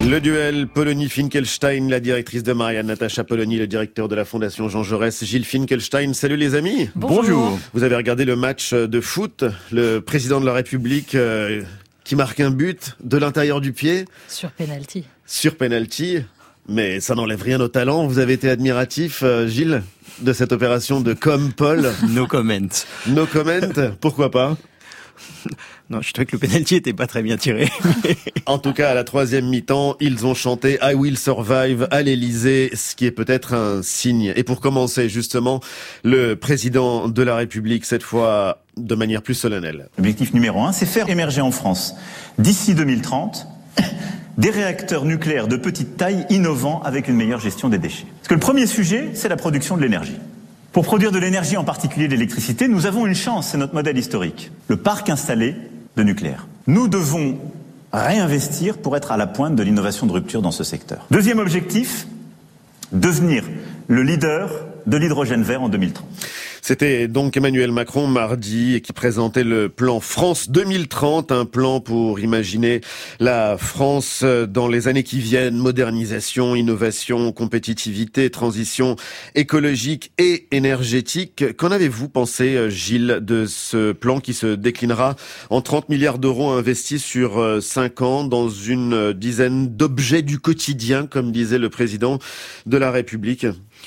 Le duel Polony-Finkelstein, la directrice de Marianne, Natacha Polony, le directeur de la Fondation Jean Jaurès, Gilles Finkelstein. Salut les amis. Bonjour. Vous avez regardé le match de foot, le président de la République qui marque un but de l'intérieur du pied. Sur penalty. Sur penalty. Mais ça n'enlève rien au talent. Vous avez été admiratif, Gilles, de cette opération de Paul. No comment. No comment. Pourquoi pas? Non, je trouvais que le penalty était pas très bien tiré. En tout cas, à la troisième mi-temps, ils ont chanté I Will Survive à l'Élysée, ce qui est peut-être un signe. Et pour commencer, justement, le président de la République, cette fois de manière plus solennelle. L'objectif numéro 1, c'est faire émerger en France, d'ici 2030, des réacteurs nucléaires de petite taille innovants avec une meilleure gestion des déchets. Parce que le premier sujet, c'est la production de l'énergie. Pour produire de l'énergie, en particulier de l'électricité, nous avons une chance, c'est notre modèle historique. Le parc installé de nucléaire. Nous devons réinvestir pour être à la pointe de l'innovation de rupture dans ce secteur. Deuxième objectif, devenir le leader de l'hydrogène vert en 2030. C'était donc Emmanuel Macron mardi qui présentait le plan France 2030, un plan pour imaginer la France dans les années qui viennent, modernisation, innovation, compétitivité, transition écologique et énergétique. Qu'en avez-vous pensé, Gilles, de ce plan qui se déclinera en 30 milliards d'euros investis sur 5 ans dans une dizaine d'objets du quotidien, comme disait le président de la République?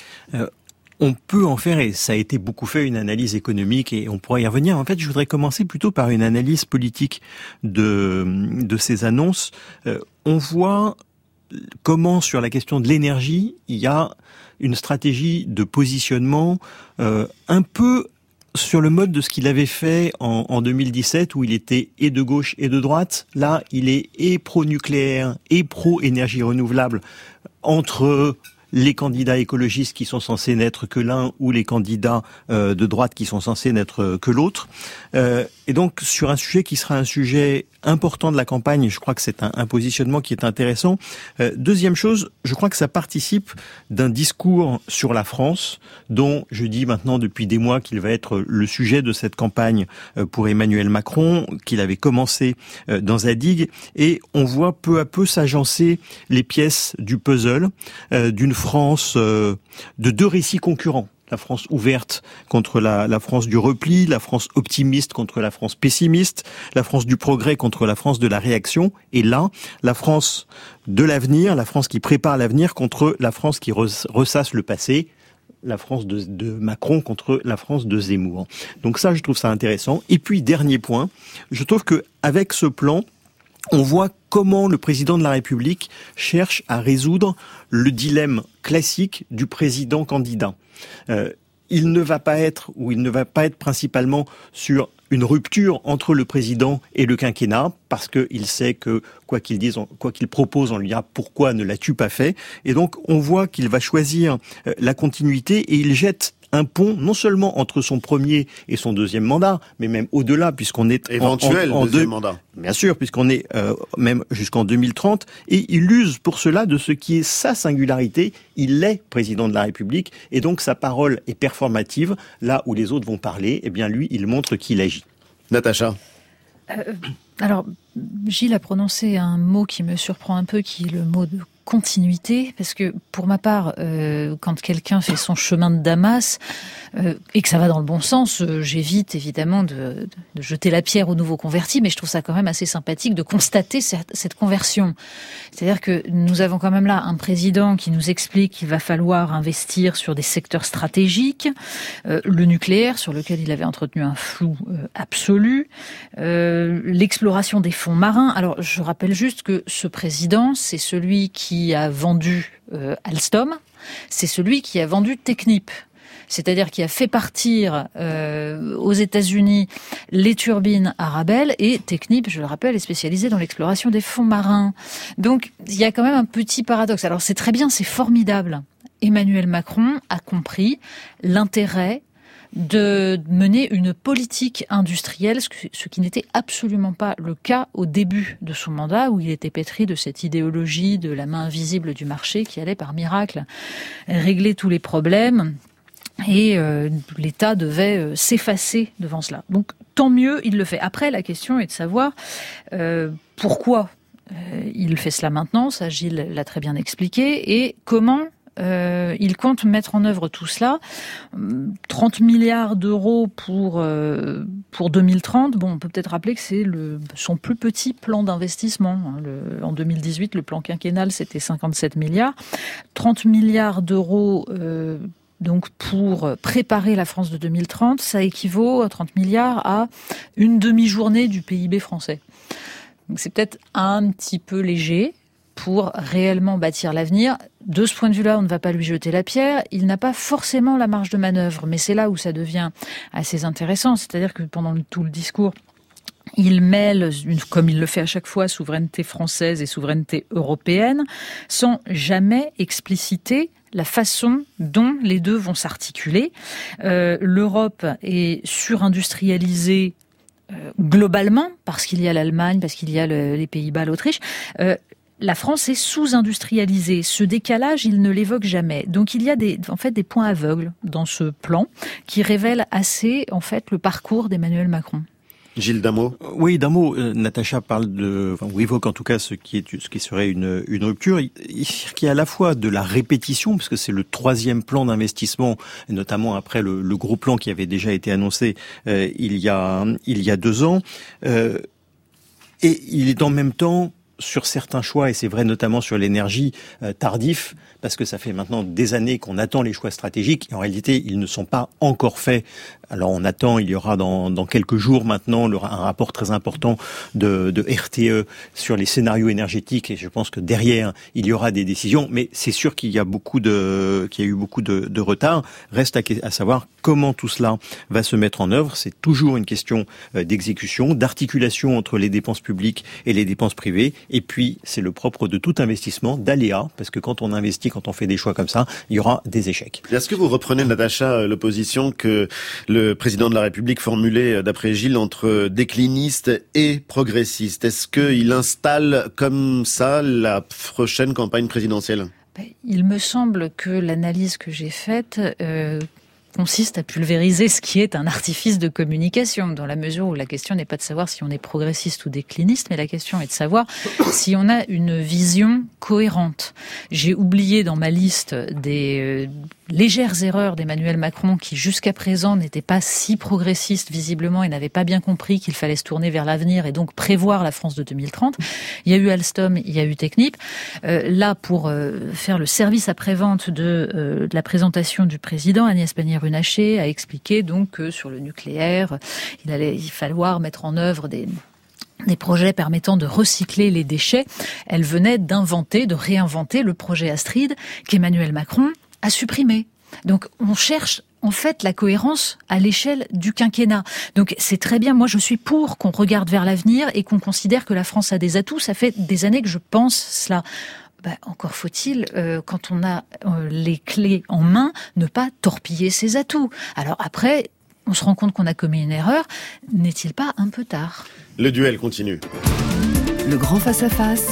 On peut en faire, et ça a été beaucoup fait, une analyse économique, et on pourrait y revenir. En fait, je voudrais commencer plutôt par une analyse politique de ces annonces. On voit comment, sur la question de l'énergie, il y a une stratégie de positionnement un peu sur le mode de ce qu'il avait fait en 2017, où il était et de gauche et de droite. Là, il est et pro-nucléaire et pro-énergie renouvelable entre les candidats écologistes qui sont censés n'être que l'un ou les candidats de droite qui sont censés n'être que l'autre. Et donc, sur un sujet qui sera un sujet important de la campagne, je crois que c'est un positionnement qui est intéressant. Deuxième chose, je crois que ça participe d'un discours sur la France, dont je dis maintenant depuis des mois qu'il va être le sujet de cette campagne pour Emmanuel Macron, qu'il avait commencé dans Zadig, et on voit peu à peu s'agencer les pièces du puzzle d'une France de deux récits concurrents. La France ouverte contre la France du repli, la France optimiste contre la France pessimiste, la France du progrès contre la France de la réaction, et là, la France de l'avenir, la France qui prépare l'avenir contre la France qui ressasse le passé, la France de Macron contre la France de Zemmour. Donc ça, je trouve ça intéressant. Et puis, dernier point, je trouve que avec ce plan, on voit comment le président de la République cherche à résoudre le dilemme classique du président candidat. Il ne va pas être principalement sur une rupture entre le président et le quinquennat, parce qu'il sait que, quoi qu'il dise, quoi qu'il propose, on lui dira pourquoi ne l'as-tu pas fait. Et donc, on voit qu'il va choisir la continuité et il jette un pont non seulement entre son premier et son deuxième mandat, mais même au-delà, puisqu'on est éventuel deuxième mandat. Bien sûr, puisqu'on est même jusqu'en 2030, et il use pour cela de ce qui est sa singularité. Il est président de la République, et donc sa parole est performative. Là où les autres vont parler, eh bien lui, il montre qu'il agit. Natacha. Alors, Gilles a prononcé un mot qui me surprend un peu, qui est le mot de continuité, parce que pour ma part, quand quelqu'un fait son chemin de Damas et que ça va dans le bon sens, j'évite évidemment de jeter la pierre aux nouveaux convertis, mais je trouve ça quand même assez sympathique de constater cette conversion. C'est-à-dire que nous avons quand même là un président qui nous explique qu'il va falloir investir sur des secteurs stratégiques, le nucléaire, sur lequel il avait entretenu un flou absolu, l'exploration des fonds marins. Alors, je rappelle juste que ce président, c'est celui qui a vendu Alstom, c'est celui qui a vendu Technip. C'est-à-dire qui a fait partir aux États-Unis les turbines Arabelle, et Technip, je le rappelle, est spécialisé dans l'exploration des fonds marins. Donc, il y a quand même un petit paradoxe. Alors, c'est très bien, c'est formidable. Emmanuel Macron a compris l'intérêt de mener une politique industrielle, ce qui n'était absolument pas le cas au début de son mandat, où il était pétri de cette idéologie de la main invisible du marché qui allait par miracle régler tous les problèmes. Et l'État devait s'effacer devant cela. Donc tant mieux, il le fait. Après, la question est de savoir pourquoi il fait cela maintenant, ça Gilles l'a très bien expliqué, et comment il compte mettre en œuvre tout cela. 30 milliards d'euros pour 2030. Bon, on peut peut-être rappeler que c'est son plus petit plan d'investissement. En 2018, le plan quinquennal, c'était 57 milliards. 30 milliards d'euros donc pour préparer la France de 2030, ça équivaut à 30 milliards à une demi-journée du PIB français. Donc c'est peut-être un petit peu léger pour réellement bâtir l'avenir. De ce point de vue-là, on ne va pas lui jeter la pierre. Il n'a pas forcément la marge de manœuvre, mais c'est là où ça devient assez intéressant. C'est-à-dire que pendant tout le discours, il mêle, comme il le fait à chaque fois, souveraineté française et souveraineté européenne, sans jamais expliciter la façon dont les deux vont s'articuler. L'Europe est surindustrialisée globalement, parce qu'il y a l'Allemagne, parce qu'il y a les Pays-Bas, l'Autriche. La France est sous-industrialisée. Ce décalage, il ne l'évoque jamais. Donc il y a des points aveugles dans ce plan qui révèlent assez le parcours d'Emmanuel Macron. Gilles, d'un mot. Oui, d'un mot. Natacha parle ou évoque en tout cas ce qui serait une rupture. Il y a à la fois de la répétition, parce que c'est le 3e plan d'investissement, notamment après le gros plan qui avait déjà été annoncé il y a 2 ans, et il est en même temps sur certains choix, et c'est vrai notamment sur l'énergie, tardif, parce que ça fait maintenant des années qu'on attend les choix stratégiques, et en réalité, ils ne sont pas encore faits. Alors on attend, il y aura dans quelques jours maintenant un rapport très important de RTE sur les scénarios énergétiques, et je pense que derrière, il y aura des décisions, mais c'est sûr qu'il y a eu beaucoup de retard. Reste à savoir comment tout cela va se mettre en œuvre. C'est toujours une question d'exécution, d'articulation entre les dépenses publiques et les dépenses privées. Et puis, c'est le propre de tout investissement, d'aléa, parce que quand on investit, quand on fait des choix comme ça, il y aura des échecs. Est-ce que vous reprenez, Natacha, l'opposition que le président de la République formulait, d'après Gilles, entre décliniste et progressiste? Est-ce qu'il installe comme ça la prochaine campagne présidentielle? Il me semble que l'analyse que j'ai faite consiste à pulvériser ce qui est un artifice de communication, dans la mesure où la question n'est pas de savoir si on est progressiste ou décliniste, mais la question est de savoir si on a une vision cohérente. J'ai oublié dans ma liste des légères erreurs d'Emmanuel Macron qui jusqu'à présent n'était pas si progressiste visiblement et n'avait pas bien compris qu'il fallait se tourner vers l'avenir et donc prévoir la France de 2030. Il y a eu Alstom, il y a eu Technip. Là, pour faire le service après-vente de la présentation du président, Agnès Pannier-Runacher a expliqué donc que sur le nucléaire, il allait falloir mettre en œuvre des projets permettant de recycler les déchets. Elle venait de réinventer le projet Astrid qu'Emmanuel Macron a supprimé. Donc on cherche en fait la cohérence à l'échelle du quinquennat. Donc c'est très bien, moi je suis pour qu'on regarde vers l'avenir et qu'on considère que la France a des atouts. Ça fait des années que je pense cela. Encore faut-il, quand on a les clés en main, ne pas torpiller ses atouts. Alors après, on se rend compte qu'on a commis une erreur. N'est-il pas un peu tard ? Le duel continue. Le grand face-à-face.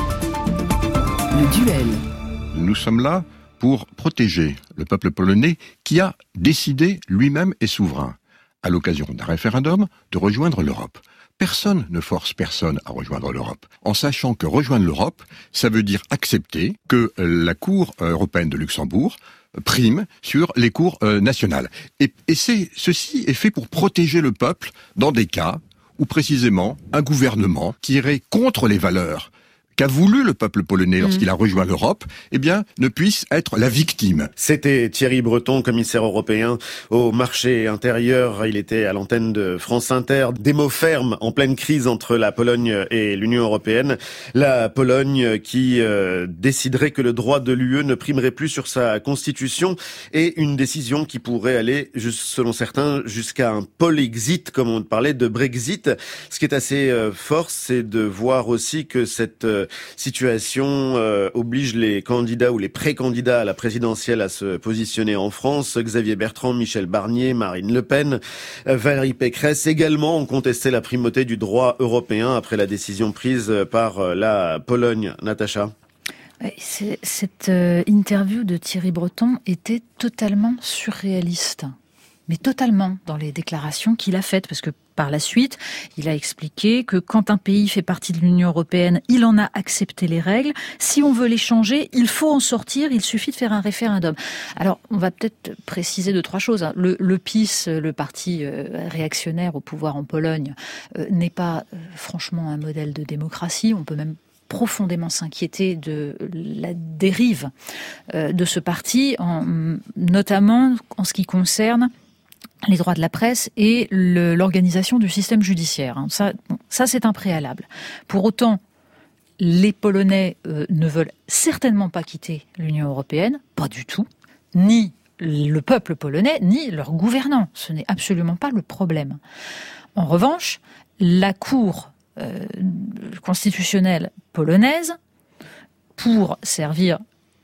Le duel. Nous sommes là pour protéger le peuple polonais qui a décidé lui-même et souverain, à l'occasion d'un référendum, de rejoindre l'Europe. Personne ne force personne à rejoindre l'Europe, en sachant que rejoindre l'Europe, ça veut dire accepter que la Cour européenne de Luxembourg prime sur les cours nationales. Et ceci est fait pour protéger le peuple dans des cas où précisément un gouvernement qui irait contre les valeurs qu'a voulu le peuple polonais lorsqu'il a rejoint l'Europe, ne puisse être la victime. C'était Thierry Breton, commissaire européen au marché intérieur. Il était à l'antenne de France Inter. Des mots fermes en pleine crise entre la Pologne et l'Union européenne. La Pologne qui déciderait que le droit de l'UE ne primerait plus sur sa constitution, et une décision qui pourrait aller, selon certains, jusqu'à un Polexit, comme on parlait de Brexit. Ce qui est assez fort, c'est de voir aussi que cette situation oblige les candidats ou les pré-candidats à la présidentielle à se positionner en France. Xavier Bertrand, Michel Barnier, Marine Le Pen, Valérie Pécresse également ont contesté la primauté du droit européen après la décision prise par la Pologne. Natacha. Cette interview de Thierry Breton était totalement surréaliste. Mais totalement dans les déclarations qu'il a faites, parce que par la suite. Il a expliqué que quand un pays fait partie de l'Union européenne, il en a accepté les règles. Si on veut les changer, il faut en sortir, il suffit de faire un référendum. Alors, on va peut-être préciser 2-3 choses. Le PiS, le parti réactionnaire au pouvoir en Pologne, n'est pas franchement un modèle de démocratie. On peut même profondément s'inquiéter de la dérive de ce parti, notamment en ce qui concerne les droits de la presse et l'organisation du système judiciaire. Ça, c'est un préalable. Pour autant, les Polonais ne veulent certainement pas quitter l'Union européenne, pas du tout, ni le peuple polonais, ni leurs gouvernants. Ce n'est absolument pas le problème. En revanche, la Cour constitutionnelle polonaise, pour servir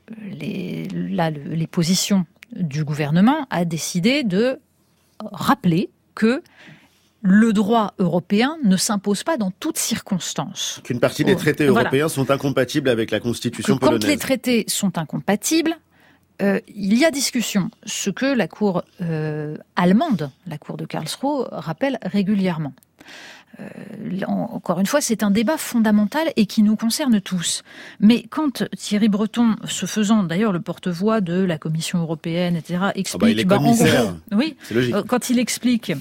les positions du gouvernement, a décidé de rappeler que le droit européen ne s'impose pas dans toutes circonstances. Qu'une partie des traités européens sont incompatibles avec la constitution polonaise. Quand les traités sont incompatibles, il y a discussion. Ce que la Cour allemande, la Cour de Karlsruhe, rappelle régulièrement. Encore une fois, c'est un débat fondamental et qui nous concerne tous. Mais quand Thierry Breton, se faisant d'ailleurs le porte-voix de la Commission européenne, etc., explique... il est commissaire, en gros, oui, c'est logique. Quand il explique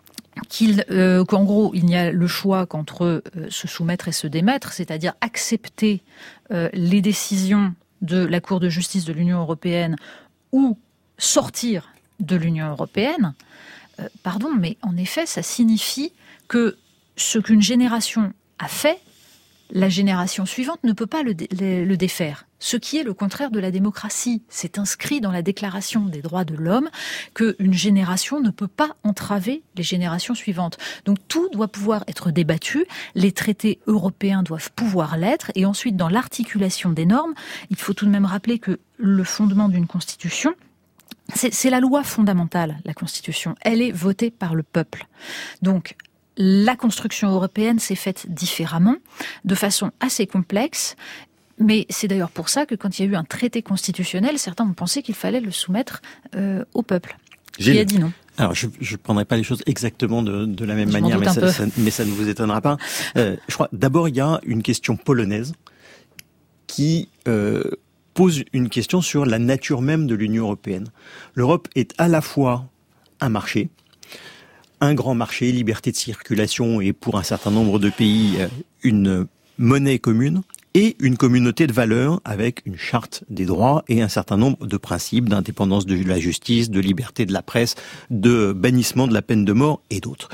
qu'en gros, il n'y a le choix qu'entre se soumettre et se démettre, c'est-à-dire accepter les décisions de la Cour de justice de l'Union européenne ou sortir de l'Union européenne, pardon, mais en effet, ça signifie que ce qu'une génération a fait, la génération suivante ne peut pas le défaire. Ce qui est le contraire de la démocratie. C'est inscrit dans la Déclaration des droits de l'homme qu'une génération ne peut pas entraver les générations suivantes. Donc tout doit pouvoir être débattu, les traités européens doivent pouvoir l'être, et ensuite dans l'articulation des normes, il faut tout de même rappeler que le fondement d'une constitution, c'est la loi fondamentale, la Constitution. Elle est votée par le peuple. Donc, la construction européenne s'est faite différemment, de façon assez complexe, mais c'est d'ailleurs pour ça que quand il y a eu un traité constitutionnel, certains ont pensé qu'il fallait le soumettre au peuple. Gilles. Qui a dit non. Alors, je ne prendrai pas les choses exactement de la même manière, mais ça ne vous étonnera pas. Je crois, d'abord, il y a une question polonaise qui pose une question sur la nature même de l'Union européenne. L'Europe est à la fois un marché, un grand marché, liberté de circulation et pour un certain nombre de pays, une monnaie commune et une communauté de valeurs avec une charte des droits et un certain nombre de principes d'indépendance de la justice, de liberté de la presse, de bannissement de la peine de mort et d'autres.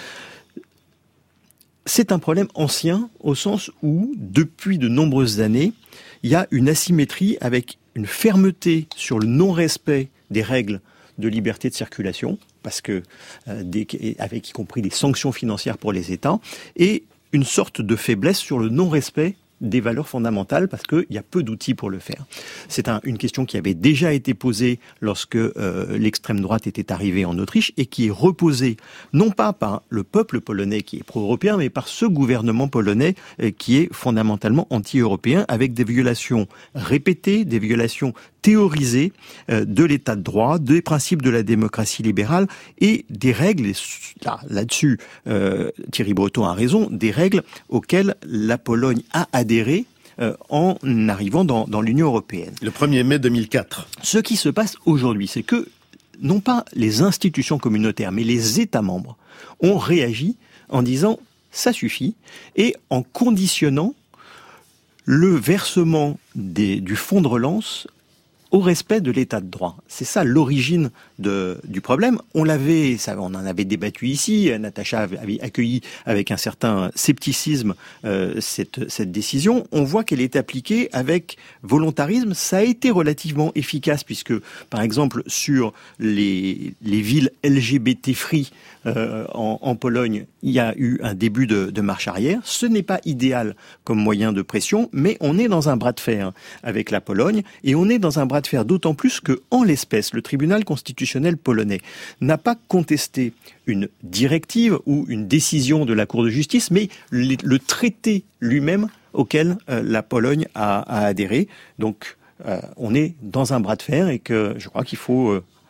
C'est un problème ancien au sens où, depuis de nombreuses années, il y a une asymétrie avec une fermeté sur le non-respect des règles de liberté de circulation, parce que avec y compris des sanctions financières pour les États, et une sorte de faiblesse sur le non-respect des valeurs fondamentales, parce qu'il y a peu d'outils pour le faire. C'est une question qui avait déjà été posée lorsque l'extrême droite était arrivée en Autriche, et qui est reposée non pas par le peuple polonais qui est pro-européen, mais par ce gouvernement polonais qui est fondamentalement anti-européen, avec des violations répétées, des violations théorisées de l'état de droit, des principes de la démocratie libérale et des règles, et là-dessus Thierry Breton a raison, des règles auxquelles la Pologne a adhéré en arrivant dans l'Union européenne. Le 1er mai 2004. Ce qui se passe aujourd'hui, c'est que non pas les institutions communautaires, mais les États membres ont réagi en disant « ça suffit » et en conditionnant le versement du fonds de relance au respect de l'état de droit. C'est ça l'origine du problème. On en avait débattu ici. Natacha avait accueilli avec un certain scepticisme cette décision. On voit qu'elle est appliquée avec volontarisme. Ça a été relativement efficace puisque, par exemple, sur les villes LGBT-free en Pologne, il y a eu un début de marche arrière. Ce n'est pas idéal comme moyen de pression, mais on est dans un bras de fer avec la Pologne et on est dans un bras de fer d'autant plus que, en l'espèce, le tribunal constitutionnel polonais n'a pas contesté une directive ou une décision de la Cour de justice, mais le traité lui-même auquel la Pologne a adhéré. Donc, on est dans un bras de fer et que je crois qu'il faut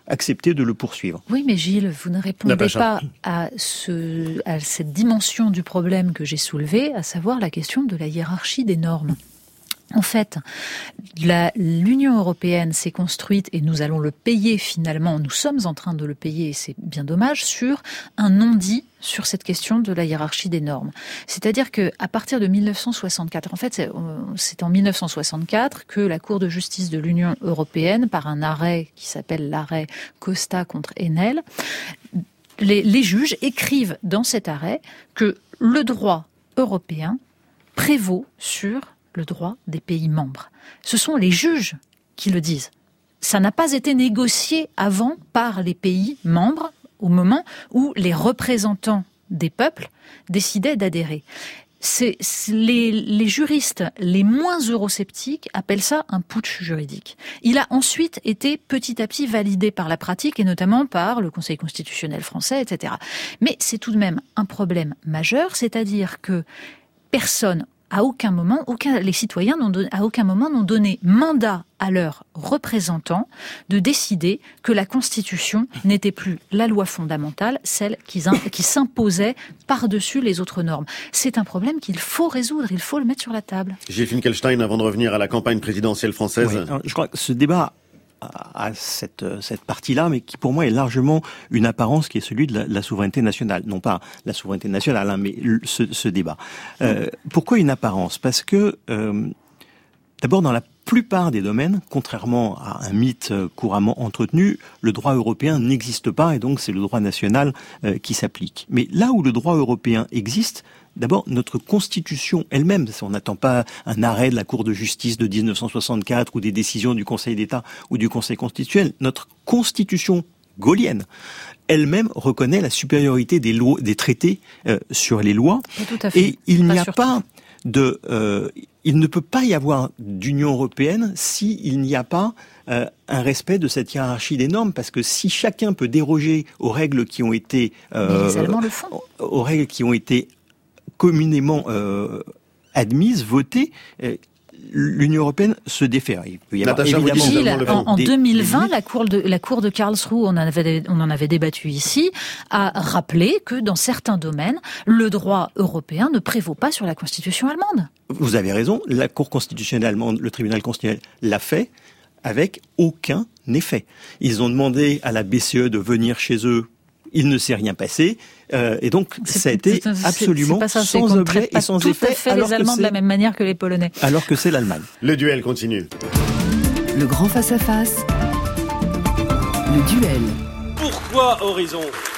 accepter de le poursuivre. Oui, mais Gilles, vous ne répondez pas à cette dimension du problème que j'ai soulevé, à savoir la question de la hiérarchie des normes. En fait, l'Union européenne s'est construite, et nous allons le payer finalement, nous sommes en train de le payer, et c'est bien dommage, sur un non-dit sur cette question de la hiérarchie des normes. C'est-à-dire qu'à partir de 1964, en fait c'est en 1964 que la Cour de justice de l'Union européenne, par un arrêt qui s'appelle l'arrêt Costa contre Enel, les juges écrivent dans cet arrêt que le droit européen prévaut sur le droit des pays membres. Ce sont les juges qui le disent. Ça n'a pas été négocié avant par les pays membres au moment où les représentants des peuples décidaient d'adhérer. Les juristes les moins eurosceptiques appellent ça un putsch juridique. Il a ensuite été petit à petit validé par la pratique et notamment par le Conseil constitutionnel français, etc. Mais c'est tout de même un problème majeur, c'est-à-dire que personne, à aucun moment, les citoyens à aucun moment n'ont donné mandat à leurs représentants de décider que la Constitution n'était plus la loi fondamentale, celle qui s'imposait par-dessus les autres normes. C'est un problème qu'il faut résoudre, il faut le mettre sur la table. Gilles Finkelstein, avant de revenir à la campagne présidentielle française. Oui, je crois que ce débat à cette partie-là, mais qui pour moi est largement une apparence qui est celui de la souveraineté nationale. Non pas la souveraineté nationale, mais ce débat. Pourquoi une apparence ? Parce que, d'abord, dans la plupart des domaines, contrairement à un mythe couramment entretenu, le droit européen n'existe pas et donc c'est le droit national qui s'applique. Mais là où le droit européen existe, d'abord, notre Constitution elle-même, on n'attend pas un arrêt de la Cour de justice de 1964 ou des décisions du Conseil d'État ou du Conseil constitutionnel. Notre Constitution gaulienne elle-même reconnaît la supériorité des traités sur les lois. Tout à fait. Et il n'y a pas il ne peut pas y avoir d'Union européenne s'il n'y a pas un respect de cette hiérarchie des normes, parce que si chacun peut déroger aux règles qui ont été les Allemands le font. Aux règles qui ont été communément admises, votées, l'Union européenne se défait. Il peut y avoir évidemment Gilles, en 2020, la cour de Karlsruhe, on en avait débattu ici, a rappelé que dans certains domaines, le droit européen ne prévaut pas sur la Constitution allemande. Vous avez raison, la Cour constitutionnelle allemande, le tribunal constitutionnel l'a fait avec aucun effet. Ils ont demandé à la BCE de venir chez eux. Il ne s'est rien passé, et donc ça a été absolument sans objet et sans effet. Tout à fait les Allemands de la même manière que les Polonais. Alors que c'est l'Allemagne. Le duel continue. Le grand face-à-face. Le duel. Pourquoi Horizon ?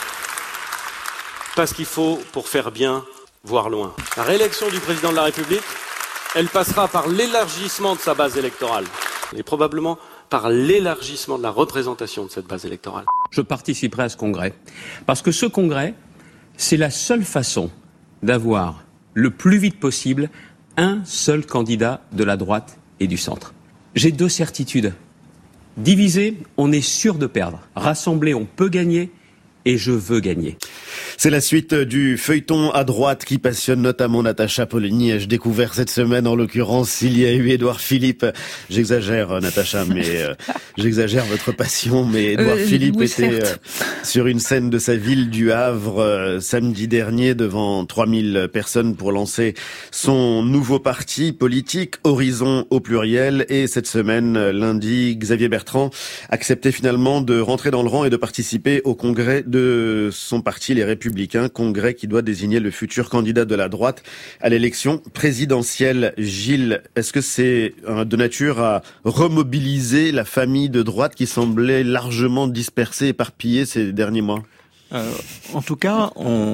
Parce qu'il faut, pour faire bien, voir loin. La réélection du président de la République, elle passera par l'élargissement de sa base électorale. Et probablement par l'élargissement de la représentation de cette base électorale. Je participerai à ce congrès, parce que ce congrès, c'est la seule façon d'avoir le plus vite possible un seul candidat de la droite et du centre. J'ai deux certitudes. Divisé, on est sûr de perdre. Rassemblé, on peut gagner. Et je veux gagner. C'est la suite du feuilleton à droite qui passionne notamment Natacha Polony. Ai-je découvert cette semaine, en l'occurrence, il y a eu Édouard Philippe. J'exagère, Natacha, mais j'exagère votre passion. Mais Édouard Philippe était sur une scène de sa ville du Havre samedi dernier devant 3000 personnes pour lancer son nouveau parti politique, Horizon au pluriel. Et cette semaine, lundi, Xavier Bertrand acceptait finalement de rentrer dans le rang et de participer au congrès de son parti, les Républicains, congrès qui doit désigner le futur candidat de la droite à l'élection présidentielle. Gilles, est-ce que c'est de nature à remobiliser la famille de droite qui semblait largement dispersée, éparpillée ces derniers mois ? En tout cas,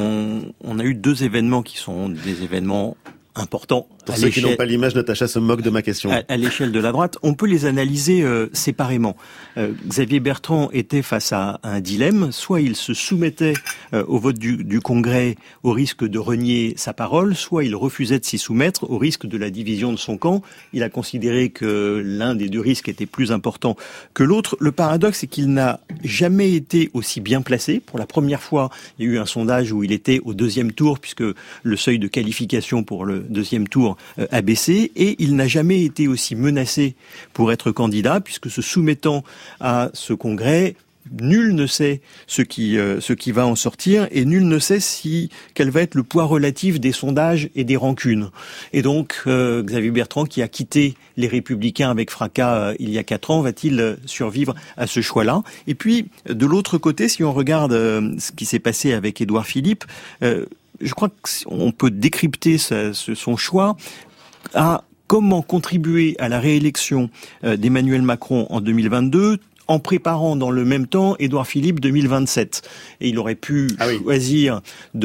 on a eu deux événements qui sont des événements importants. Pour ceux qui n'ont pas l'image, Natacha se moque de ma question. À l'échelle de la droite, on peut les analyser séparément. Xavier Bertrand était face à un dilemme. Soit il se soumettait au vote du Congrès au risque de renier sa parole, soit il refusait de s'y soumettre au risque de la division de son camp. Il a considéré que l'un des deux risques était plus important que l'autre. Le paradoxe, c'est qu'il n'a jamais été aussi bien placé. Pour la première fois, il y a eu un sondage où il était au deuxième tour, puisque le seuil de qualification pour le deuxième tour a baissé, et il n'a jamais été aussi menacé pour être candidat, puisque se soumettant à ce congrès, nul ne sait ce qui va en sortir, et nul ne sait quel va être le poids relatif des sondages et des rancunes. Et donc, Xavier Bertrand, qui a quitté les Républicains avec fracas il y a 4 ans, va-t-il survivre à ce choix-là? Et puis, de l'autre côté, si on regarde ce qui s'est passé avec Édouard Philippe, je crois qu'on peut décrypter son choix à comment contribuer à la réélection d'Emmanuel Macron en 2022, en préparant dans le même temps Édouard Philippe 2027. Et il aurait pu choisir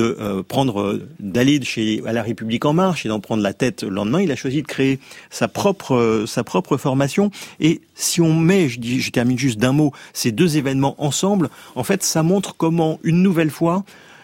d'aller à La République En Marche et d'en prendre la tête le lendemain. Il a choisi de créer sa propre formation. Et si on met, je termine juste d'un mot, ces deux événements ensemble, en fait, ça montre comment, une nouvelle fois,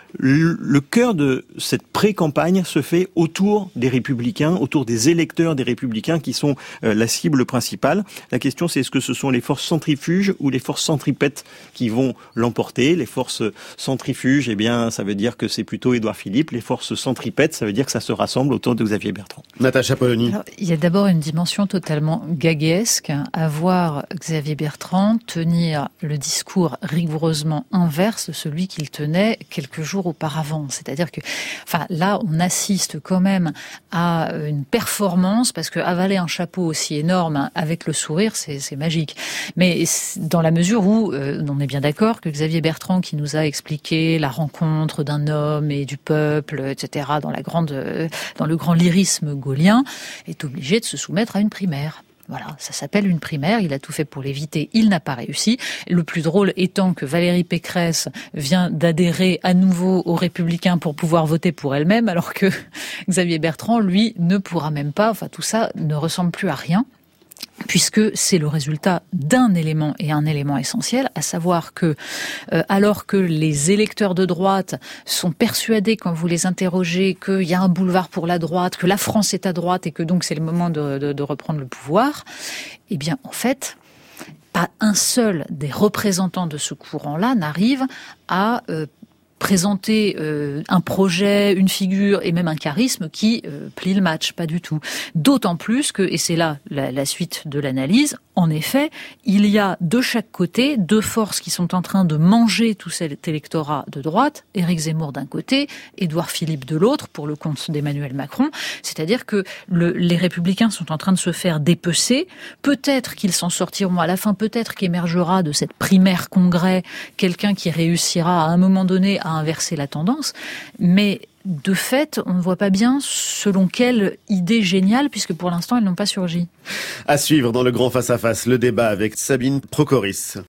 le cœur de cette pré-campagne se fait autour des Républicains, autour des électeurs des Républicains qui sont la cible principale. La question, c'est est-ce que ce sont les forces centrifuges ou les forces centripètes qui vont l'emporter? Les forces centrifuges, eh bien, ça veut dire que c'est plutôt Édouard Philippe. Les forces centripètes, ça veut dire que ça se rassemble autour de Xavier Bertrand. Natacha Polony. Alors, il y a d'abord une dimension totalement gaguesque à voir Xavier Bertrand tenir le discours rigoureusement inverse de celui qu'il tenait quelques jours auparavant. C'est-à-dire que, là, on assiste quand même à une performance, parce que avaler un chapeau aussi énorme avec le sourire, c'est magique. Mais dans la mesure où, on est bien d'accord que Xavier Bertrand, qui nous a expliqué la rencontre d'un homme et du peuple, etc., dans le grand lyrisme gaulien, est obligé de se soumettre à une primaire. Voilà, ça s'appelle une primaire, il a tout fait pour l'éviter, il n'a pas réussi. Le plus drôle étant que Valérie Pécresse vient d'adhérer à nouveau aux Républicains pour pouvoir voter pour elle-même, alors que Xavier Bertrand, lui, ne pourra même pas. Tout ça ne ressemble plus à rien, puisque c'est le résultat d'un élément, et un élément essentiel, à savoir que, alors que les électeurs de droite sont persuadés, quand vous les interrogez, qu'il y a un boulevard pour la droite, que la France est à droite et que donc c'est le moment de reprendre le pouvoir, eh bien, en fait, pas un seul des représentants de ce courant-là n'arrive à présenter un projet, une figure et même un charisme qui plie le match, pas du tout. D'autant plus que, et c'est là la suite de l'analyse, en effet, il y a de chaque côté deux forces qui sont en train de manger tout cet électorat de droite, Éric Zemmour d'un côté, Édouard Philippe de l'autre, pour le compte d'Emmanuel Macron. C'est-à-dire que les Républicains sont en train de se faire dépecer. Peut-être qu'ils s'en sortiront à la fin, peut-être qu'émergera de cette primaire congrès quelqu'un qui réussira à un moment donné à inverser la tendance, mais de fait, on ne voit pas bien selon quelle idée géniale, puisque pour l'instant, elles n'ont pas surgi. À suivre dans le grand face-à-face, le débat avec Sabine Procoris.